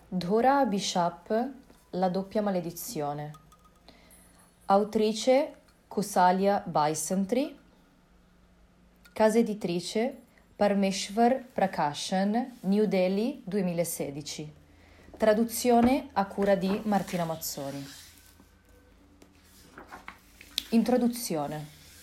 Dora Bishop, La doppia maledizione. Autrice Kausalya Bhysantri. Casa editrice Parameshwar Prakashan, New Delhi 2016. Traduzione a cura di Martina Mazzoni. Introduzione.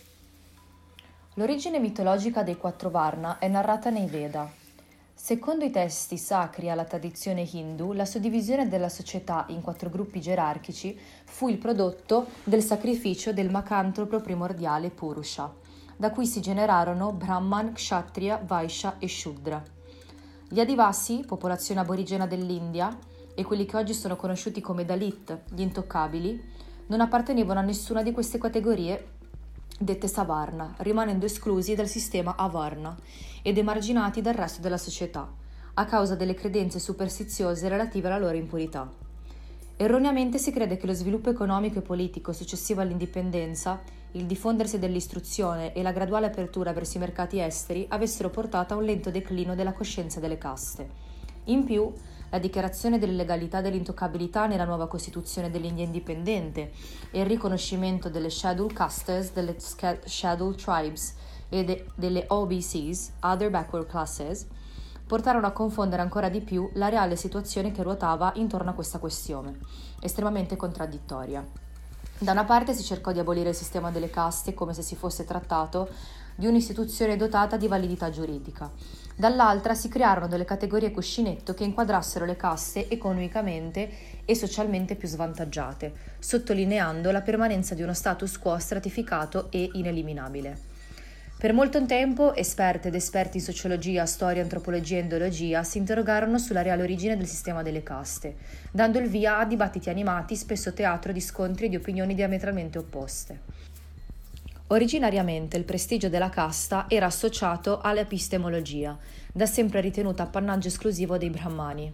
L'origine mitologica dei quattro Varna è narrata nei Veda. Secondo i testi sacri alla tradizione hindu, la suddivisione della società in quattro gruppi gerarchici fu il prodotto del sacrificio del macantropo primordiale Purusha, da cui si generarono Brahman, Kshatriya, Vaishya e Shudra. Gli Adivasi, popolazione aborigena dell'India, e quelli che oggi sono conosciuti come Dalit, gli intoccabili, non appartenevano a nessuna di queste categorie dette Savarna, rimanendo esclusi dal sistema Avarna ed emarginati dal resto della società, a causa delle credenze superstiziose relative alla loro impurità. Erroneamente si crede che lo sviluppo economico e politico successivo all'indipendenza, il diffondersi dell'istruzione e la graduale apertura verso i mercati esteri avessero portato a un lento declino della coscienza delle caste. In più, la dichiarazione delle legalità dell'intoccabilità nella nuova Costituzione dell'India indipendente e il riconoscimento delle Scheduled Castes, delle Scheduled Tribes e delle OBCs, Other Backward Classes, portarono a confondere ancora di più la reale situazione che ruotava intorno a questa questione, estremamente contraddittoria. Da una parte si cercò di abolire il sistema delle caste come se si fosse trattato di un'istituzione dotata di validità giuridica. Dall'altra si crearono delle categorie cuscinetto che inquadrassero le caste economicamente e socialmente più svantaggiate, sottolineando la permanenza di uno status quo stratificato e ineliminabile. Per molto tempo, esperte ed esperti in sociologia, storia, antropologia e indologia si interrogarono sulla reale origine del sistema delle caste, dando il via a dibattiti animati, spesso teatro di scontri e di opinioni diametralmente opposte. Originariamente il prestigio della casta era associato all'epistemologia, da sempre ritenuta appannaggio esclusivo dei brahmani.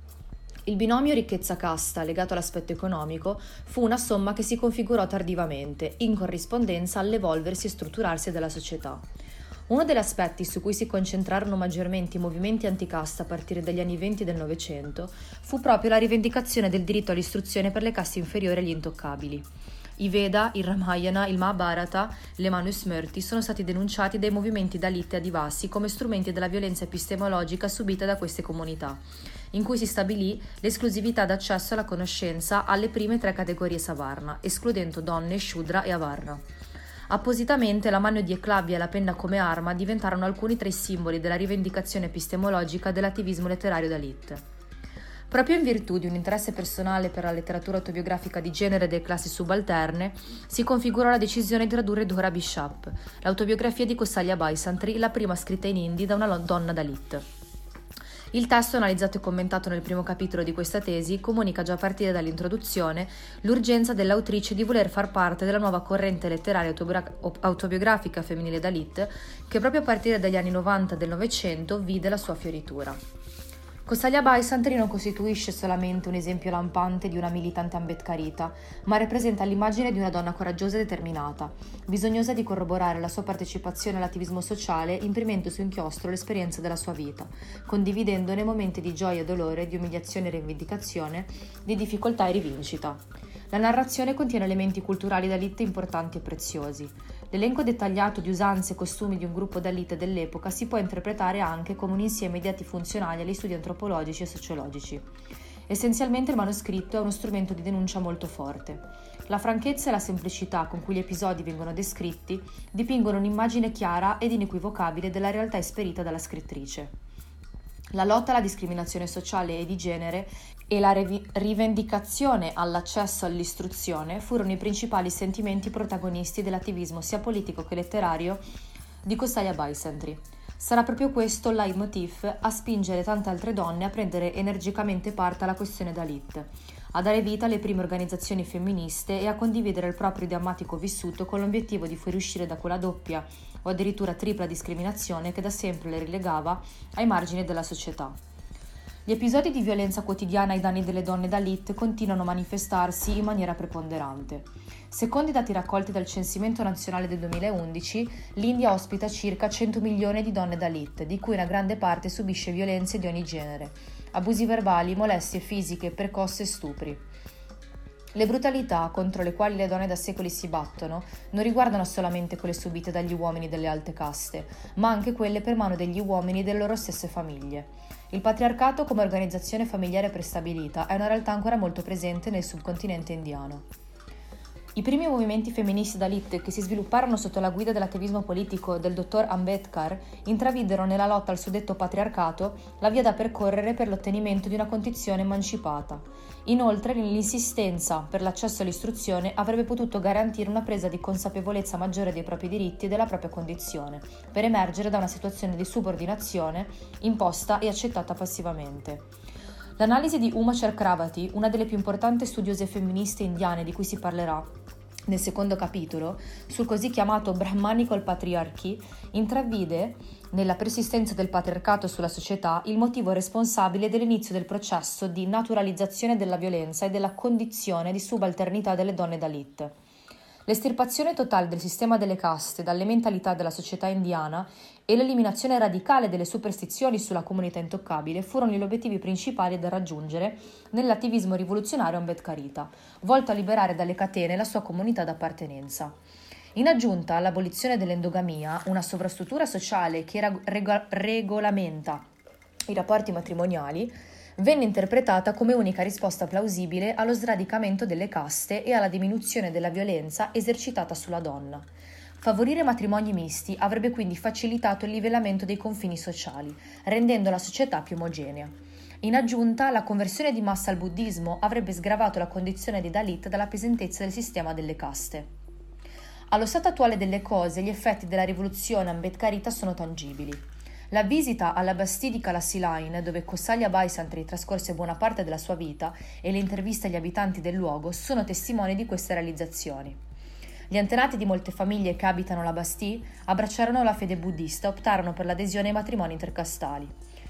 Il binomio ricchezza-casta legato all'aspetto economico fu una somma che si configurò tardivamente, in corrispondenza all'evolversi e strutturarsi della società. Uno degli aspetti su cui si concentrarono maggiormente i movimenti anticasta a partire dagli anni '20 del Novecento fu proprio la rivendicazione del diritto all'istruzione per le caste inferiori agli intoccabili. I Veda, il Ramayana, il Mahabharata, le Manusmriti sono stati denunciati dai movimenti Dalit e Adivasi come strumenti della violenza epistemologica subita da queste comunità, in cui si stabilì l'esclusività d'accesso alla conoscenza alle prime tre categorie Savarna, escludendo donne, Shudra e Avarna. Appositamente la mano di Eklavya e la penna come arma diventarono alcuni tra i simboli della rivendicazione epistemologica dell'attivismo letterario Dalit. Proprio in virtù di un interesse personale per la letteratura autobiografica di genere delle classi subalterne, si configurò la decisione di tradurre Dora Bishop, l'autobiografia di Kausalya Bhysantri, la prima scritta in hindi da una donna Dalit. Il testo, analizzato e commentato nel primo capitolo di questa tesi, comunica già a partire dall'introduzione l'urgenza dell'autrice di voler far parte della nuova corrente letteraria autobiografica femminile Dalit, che proprio a partire dagli anni 90 del Novecento vide la sua fioritura. Kausalya Bhysantri non costituisce solamente un esempio lampante di una militante ambedkarita, ma rappresenta l'immagine di una donna coraggiosa e determinata, bisognosa di corroborare la sua partecipazione all'attivismo sociale imprimendo su inchiostro l'esperienza della sua vita, condividendone momenti di gioia e dolore, di umiliazione e rivendicazione, di difficoltà e rivincita. La narrazione contiene elementi culturali Dalit importanti e preziosi. L'elenco dettagliato di usanze e costumi di un gruppo Dalit dell'epoca si può interpretare anche come un insieme di atti funzionali agli studi antropologici e sociologici. Essenzialmente il manoscritto è uno strumento di denuncia molto forte. La franchezza e la semplicità con cui gli episodi vengono descritti dipingono un'immagine chiara ed inequivocabile della realtà esperita dalla scrittrice. La lotta alla discriminazione sociale e di genere e la rivendicazione all'accesso all'istruzione furono i principali sentimenti protagonisti dell'attivismo sia politico che letterario di Kausalya Bhysantri. Sarà proprio questo il leitmotiv a spingere tante altre donne a prendere energicamente parte alla questione Dalit, a dare vita alle prime organizzazioni femministe e a condividere il proprio drammatico vissuto con l'obiettivo di fuoriuscire da quella doppia o addirittura tripla discriminazione che da sempre le rilegava ai margini della società. Gli episodi di violenza quotidiana ai danni delle donne Dalit continuano a manifestarsi in maniera preponderante. Secondo i dati raccolti dal Censimento Nazionale del 2011, l'India ospita circa 100 milioni di donne Dalit, di cui una grande parte subisce violenze di ogni genere, abusi verbali, molestie fisiche, percosse e stupri. Le brutalità contro le quali le donne da secoli si battono non riguardano solamente quelle subite dagli uomini delle alte caste, ma anche quelle per mano degli uomini e delle loro stesse famiglie. Il patriarcato come organizzazione familiare prestabilita è una realtà ancora molto presente nel subcontinente indiano. I primi movimenti femministi Dalit che si svilupparono sotto la guida dell'attivismo politico del dottor Ambedkar intravidero nella lotta al suddetto patriarcato la via da percorrere per l'ottenimento di una condizione emancipata. Inoltre, l'insistenza per l'accesso all'istruzione avrebbe potuto garantire una presa di consapevolezza maggiore dei propri diritti e della propria condizione, per emergere da una situazione di subordinazione imposta e accettata passivamente. L'analisi di Uma Chakravarti, una delle più importanti studiose femministe indiane di cui si parlerà nel secondo capitolo, sul così chiamato Brahmanical Patriarchy, intravide nella persistenza del patriarcato sulla società il motivo responsabile dell'inizio del processo di naturalizzazione della violenza e della condizione di subalternità delle donne Dalit. L'estirpazione totale del sistema delle caste dalle mentalità della società indiana e l'eliminazione radicale delle superstizioni sulla comunità intoccabile furono gli obiettivi principali da raggiungere nell'attivismo rivoluzionario ambedkarita, volto a liberare dalle catene la sua comunità d'appartenenza. In aggiunta all'abolizione dell'endogamia, una sovrastruttura sociale che regolamenta i rapporti matrimoniali, venne interpretata come unica risposta plausibile allo sradicamento delle caste e alla diminuzione della violenza esercitata sulla donna. Favorire matrimoni misti avrebbe quindi facilitato il livellamento dei confini sociali, rendendo la società più omogenea. In aggiunta, la conversione di massa al buddismo avrebbe sgravato la condizione di Dalit dalla pesantezza del sistema delle caste. Allo stato attuale delle cose, gli effetti della rivoluzione ambedkarita sono tangibili. La visita alla Bastille di Kalassi Line, dove Kausalya Baisantri trascorse buona parte della sua vita, e le interviste agli abitanti del luogo sono testimoni di queste realizzazioni. Gli antenati di molte famiglie che abitano la Bastille abbracciarono la fede buddista e optarono per l'adesione ai matrimoni intercastali.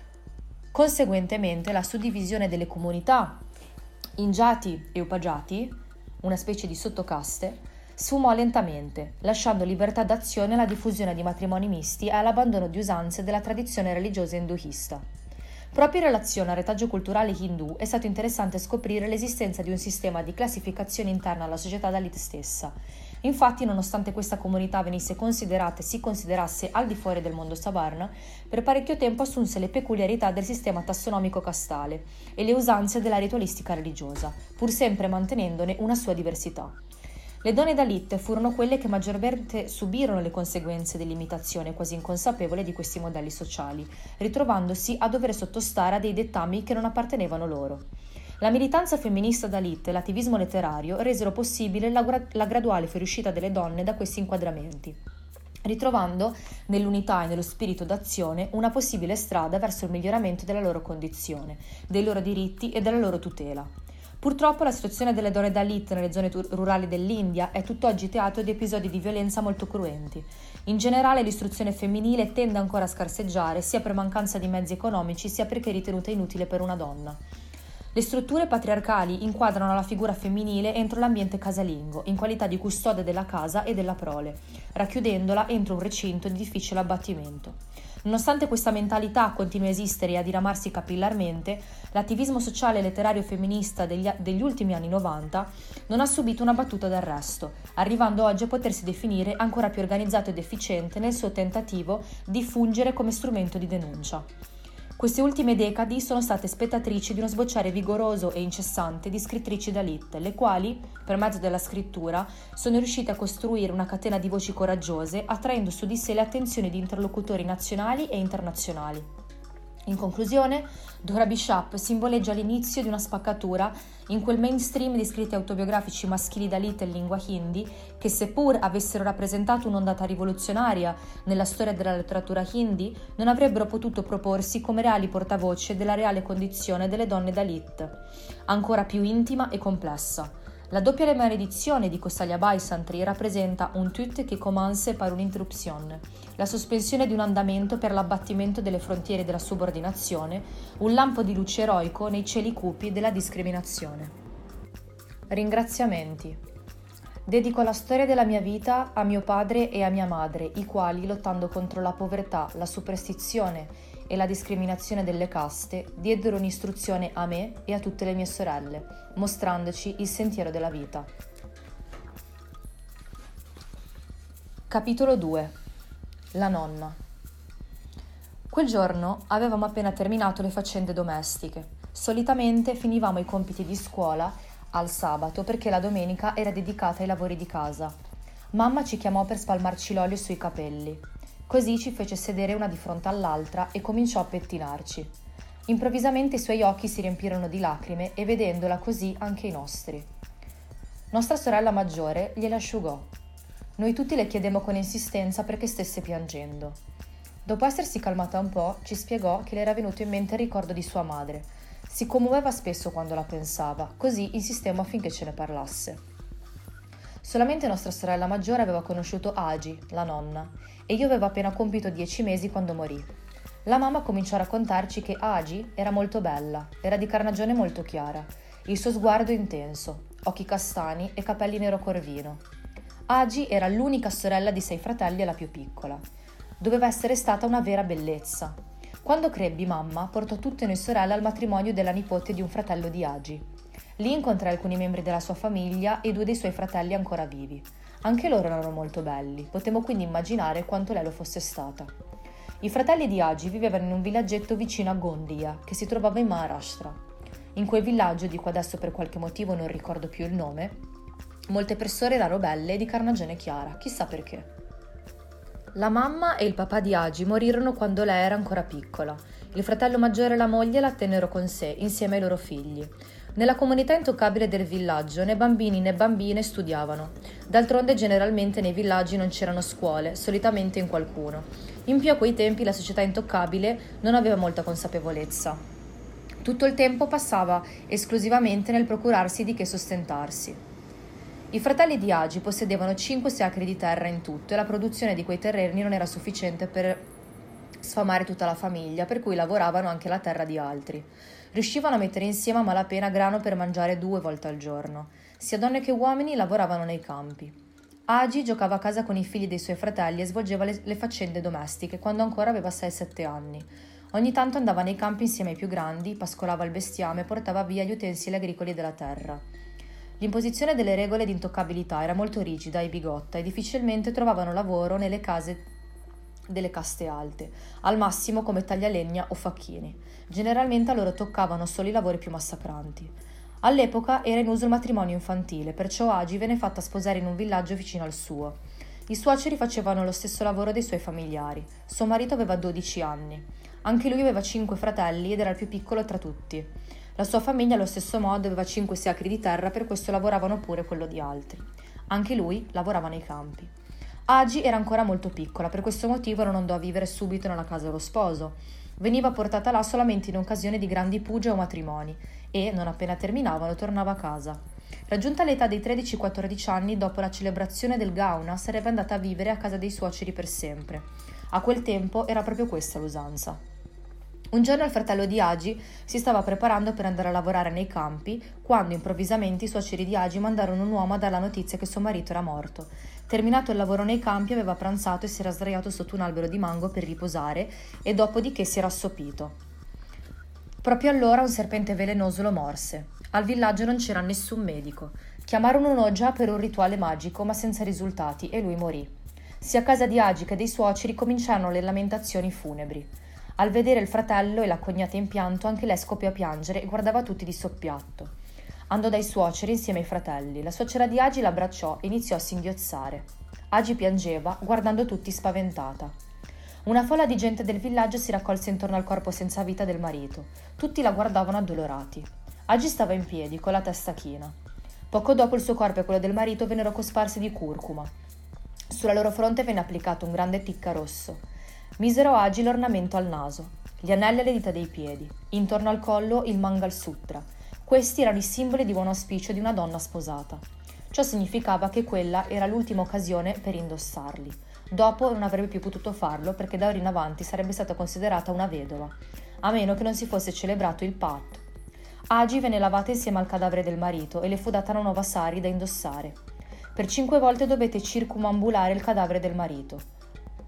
Conseguentemente, la suddivisione delle comunità in jati e upajati, una specie di sottocaste, sfumò lentamente, lasciando libertà d'azione alla diffusione di matrimoni misti e all'abbandono di usanze della tradizione religiosa induista. Proprio in relazione al retaggio culturale hindu è stato interessante scoprire l'esistenza di un sistema di classificazione interna alla società Dalit stessa. Infatti, nonostante questa comunità venisse considerata e si considerasse al di fuori del mondo Savarna, per parecchio tempo assunse le peculiarità del sistema tassonomico castale e le usanze della ritualistica religiosa, pur sempre mantenendone una sua diversità. Le donne Dalit furono quelle che maggiormente subirono le conseguenze dell'imitazione quasi inconsapevole di questi modelli sociali, ritrovandosi a dover sottostare a dei dettami che non appartenevano loro. La militanza femminista Dalit e l'attivismo letterario resero possibile la graduale fuoriuscita delle donne da questi inquadramenti, ritrovando nell'unità e nello spirito d'azione una possibile strada verso il miglioramento della loro condizione, dei loro diritti e della loro tutela. Purtroppo la situazione delle donne Dalit nelle zone rurali dell'India è tutt'oggi teatro di episodi di violenza molto cruenti. In generale l'istruzione femminile tende ancora a scarseggiare sia per mancanza di mezzi economici sia perché è ritenuta inutile per una donna. Le strutture patriarcali inquadrano la figura femminile entro l'ambiente casalingo, in qualità di custode della casa e della prole, racchiudendola entro un recinto di difficile abbattimento. Nonostante questa mentalità continui a esistere e a diramarsi capillarmente, l'attivismo sociale e letterario femminista degli ultimi anni 90 non ha subito una battuta d'arresto, arrivando oggi a potersi definire ancora più organizzato ed efficiente nel suo tentativo di fungere come strumento di denuncia. Queste ultime decadi sono state spettatrici di uno sbocciare vigoroso e incessante di scrittrici Dalit, le quali, per mezzo della scrittura, sono riuscite a costruire una catena di voci coraggiose, attraendo su di sé le attenzioni di interlocutori nazionali e internazionali. In conclusione, Dora Bishop simboleggia l'inizio di una spaccatura in quel mainstream di scritti autobiografici maschili Dalit in lingua hindi che, seppur avessero rappresentato un'ondata rivoluzionaria nella storia della letteratura hindi, non avrebbero potuto proporsi come reali portavoce della reale condizione delle donne Dalit, ancora più intima e complessa. La doppia maledizione di Kausalya Baisantri rappresenta un tut che commence par un'interruzione, la sospensione di un andamento per l'abbattimento delle frontiere della subordinazione, un lampo di luce eroico nei cieli cupi della discriminazione. Ringraziamenti. Dedico la storia della mia vita a mio padre e a mia madre, i quali, lottando contro la povertà, la superstizione e la discriminazione delle caste, diedero un'istruzione a me e a tutte le mie sorelle, mostrandoci il sentiero della vita. Capitolo 2. La nonna. Quel giorno avevamo appena terminato le faccende domestiche. Solitamente finivamo i compiti di scuola al sabato perché la domenica era dedicata ai lavori di casa. Mamma ci chiamò per spalmarci l'olio sui capelli. Così ci fece sedere una di fronte all'altra e cominciò a pettinarci. Improvvisamente i suoi occhi si riempirono di lacrime e vedendola così anche i nostri. Nostra sorella maggiore gliele asciugò. Noi tutti le chiedemmo con insistenza perché stesse piangendo. Dopo essersi calmata un po', ci spiegò che le era venuto in mente il ricordo di sua madre. Si commuoveva spesso quando la pensava, così insistemmo affinché ce ne parlasse. Solamente nostra sorella maggiore aveva conosciuto Agi, la nonna, e io avevo appena compiuto 10 mesi quando morì. La mamma cominciò a raccontarci che Agi era molto bella, era di carnagione molto chiara, il suo sguardo intenso, occhi castani e capelli nero corvino. Agi era l'unica sorella di 6 fratelli e la più piccola. Doveva essere stata una vera bellezza. Quando crebbi, mamma portò tutte noi sorelle al matrimonio della nipote di un fratello di Agi. Lì incontrai alcuni membri della sua famiglia e 2 dei suoi fratelli ancora vivi. Anche loro erano molto belli, potemmo quindi immaginare quanto lei lo fosse stata. I fratelli di Agi vivevano in un villaggetto vicino a Gondia, che si trovava in Maharashtra. In quel villaggio, di cui adesso per qualche motivo non ricordo più il nome, molte persone erano belle e di carnagione chiara, chissà perché. La mamma e il papà di Agi morirono quando lei era ancora piccola. Il fratello maggiore e la moglie la tennero con sé, insieme ai loro figli. Nella comunità intoccabile del villaggio né bambini né bambine studiavano. D'altronde generalmente nei villaggi non c'erano scuole, solitamente in qualcuno. In più a quei tempi la società intoccabile non aveva molta consapevolezza. Tutto il tempo passava esclusivamente nel procurarsi di che sostentarsi. I fratelli di Agi possedevano 5-6 acri di terra in tutto e la produzione di quei terreni non era sufficiente per sfamare tutta la famiglia, per cui lavoravano anche la terra di altri. Riuscivano a mettere insieme a malapena grano per mangiare 2 volte al giorno. Sia donne che uomini lavoravano nei campi. Agi giocava a casa con i figli dei suoi fratelli e svolgeva le faccende domestiche quando ancora aveva 6-7 anni. Ogni tanto andava nei campi insieme ai più grandi, pascolava il bestiame e portava via gli utensili agricoli della terra. L'imposizione delle regole di intoccabilità era molto rigida e bigotta e difficilmente trovavano lavoro nelle case delle caste alte, al massimo come taglialegna o facchini. Generalmente a loro toccavano solo i lavori più massacranti. All'epoca era in uso il matrimonio infantile, perciò Agi venne fatta sposare in un villaggio vicino al suo. I suoceri facevano lo stesso lavoro dei suoi familiari. Suo marito aveva 12 anni. Anche lui aveva 5 fratelli ed era il più piccolo tra tutti. La sua famiglia allo stesso modo aveva 5-6 acri di terra, per questo lavoravano pure quello di altri. Anche lui lavorava nei campi. Agi era ancora molto piccola, per questo motivo non andò a vivere subito nella casa dello sposo. Veniva portata là solamente in occasione di grandi puge o matrimoni e, non appena terminavano, tornava a casa. Raggiunta l'età dei 13-14 anni, dopo la celebrazione del Gauna, sarebbe andata a vivere a casa dei suoceri per sempre. A quel tempo era proprio questa l'usanza. Un giorno il fratello di Agi si stava preparando per andare a lavorare nei campi, quando improvvisamente i suoceri di Agi mandarono un uomo a dar la notizia che suo marito era morto. Terminato il lavoro nei campi, aveva pranzato e si era sdraiato sotto un albero di mango per riposare e dopodiché si era assopito. Proprio allora un serpente velenoso lo morse. Al villaggio non c'era nessun medico. Chiamarono un Oja per un rituale magico, ma senza risultati, e lui morì. Sia a casa di Agi che dei suoceri cominciarono le lamentazioni funebri. Al vedere il fratello e la cognata in pianto, anche lei scoppiò a piangere e guardava tutti di soppiatto. Andò dai suoceri insieme ai fratelli. La suocera di Agi l'abbracciò e iniziò a singhiozzare. Agi piangeva, guardando tutti spaventata. Una folla di gente del villaggio si raccolse intorno al corpo senza vita del marito. Tutti la guardavano addolorati. Agi stava in piedi, con la testa china. Poco dopo il suo corpo e quello del marito vennero cosparsi di curcuma. Sulla loro fronte venne applicato un grande ticca rosso. Misero Agi l'ornamento al naso, gli anelli alle dita dei piedi, intorno al collo il Mangal Sutra. Questi erano i simboli di buon auspicio di una donna sposata. Ciò significava che quella era l'ultima occasione per indossarli. Dopo non avrebbe più potuto farlo perché da ora in avanti sarebbe stata considerata una vedova, a meno che non si fosse celebrato il patto. Agi venne lavata insieme al cadavere del marito e le fu data una nuova sari da indossare. Per 5 volte dovette circumambulare il cadavere del marito.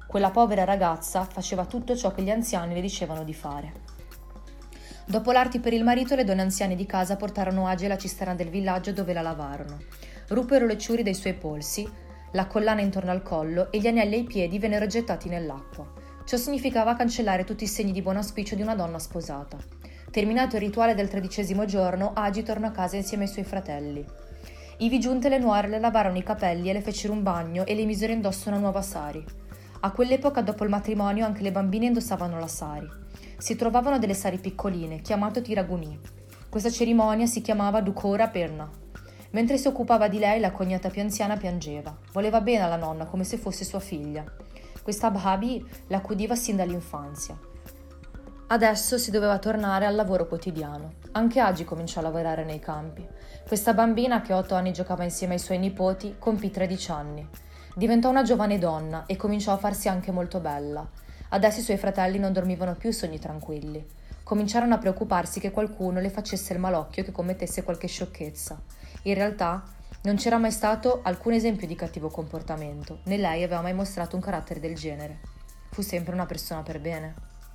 Quella povera ragazza faceva tutto ciò che gli anziani le dicevano di fare. Dopo l'arti per il marito, le donne anziane di casa portarono Agi alla cisterna del villaggio dove la lavarono. Ruppero le ciuri dei suoi polsi, la collana intorno al collo e gli anelli ai piedi vennero gettati nell'acqua. Ciò significava cancellare tutti i segni di buon auspicio di una donna sposata. Terminato il rituale del 13° giorno, Agi tornò a casa insieme ai suoi fratelli. Ivi giunte le nuore le lavarono i capelli e le fecero un bagno e le misero indosso una nuova sari. A quell'epoca, dopo il matrimonio, anche le bambine indossavano la sari. Si trovavano delle sari piccoline, chiamate tiraguni. Questa cerimonia si chiamava Dukora Perna. Mentre si occupava di lei, la cognata più anziana piangeva. Voleva bene alla nonna, come se fosse sua figlia. Questa Bhabi la accudiva sin dall'infanzia. Adesso si doveva tornare al lavoro quotidiano. Anche Agi cominciò a lavorare nei campi. Questa bambina, che a 8 anni giocava insieme ai suoi nipoti, compì 13 anni. Diventò una giovane donna e cominciò a farsi anche molto bella. Adesso i suoi fratelli non dormivano più sogni tranquilli. Cominciarono a preoccuparsi che qualcuno le facesse il malocchio, che commettesse qualche sciocchezza. In realtà non c'era mai stato alcun esempio di cattivo comportamento, né lei aveva mai mostrato un carattere del genere. Fu sempre una persona per bene.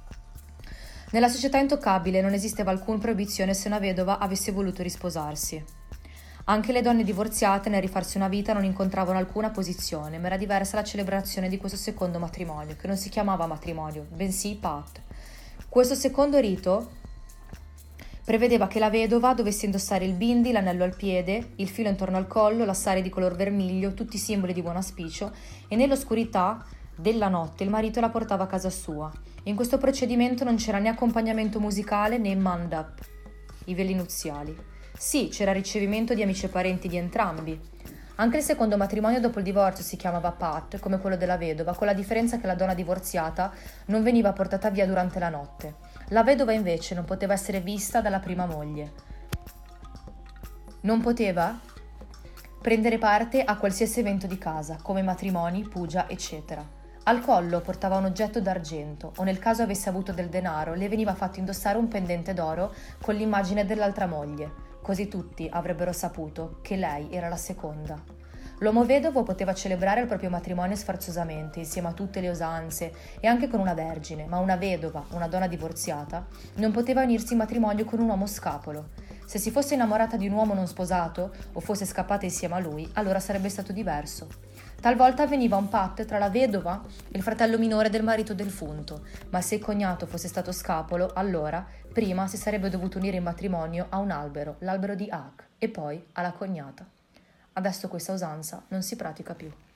Nella società intoccabile non esisteva alcuna proibizione se una vedova avesse voluto risposarsi. Anche le donne divorziate nel rifarsi una vita non incontravano alcuna posizione, ma era diversa la celebrazione di questo secondo matrimonio, che non si chiamava matrimonio, bensì pat. Questo secondo rito prevedeva che la vedova dovesse indossare il bindi, l'anello al piede, il filo intorno al collo, la sari di color vermiglio, tutti i simboli di buon auspicio, e nell'oscurità della notte il marito la portava a casa sua. In questo procedimento non c'era né accompagnamento musicale né mandap, i veli nuziali. Sì, c'era ricevimento di amici e parenti di entrambi. Anche il secondo matrimonio dopo il divorzio si chiamava pat, come quello della vedova, con la differenza che la donna divorziata non veniva portata via durante la notte. La vedova invece non poteva essere vista dalla prima moglie. Non poteva prendere parte a qualsiasi evento di casa, come matrimoni, puja, eccetera. Al collo portava un oggetto d'argento o nel caso avesse avuto del denaro le veniva fatto indossare un pendente d'oro con l'immagine dell'altra moglie. Così tutti avrebbero saputo che lei era la seconda. L'uomo vedovo poteva celebrare il proprio matrimonio sfarzosamente, insieme a tutte le usanze e anche con una vergine, ma una vedova, una donna divorziata, non poteva unirsi in matrimonio con un uomo scapolo. Se si fosse innamorata di un uomo non sposato o fosse scappata insieme a lui, allora sarebbe stato diverso. Talvolta avveniva un pat tra la vedova e il fratello minore del marito defunto, ma se il cognato fosse stato scapolo, allora prima si sarebbe dovuto unire in matrimonio a un albero, l'albero di Ak, e poi alla cognata. Adesso questa usanza non si pratica più.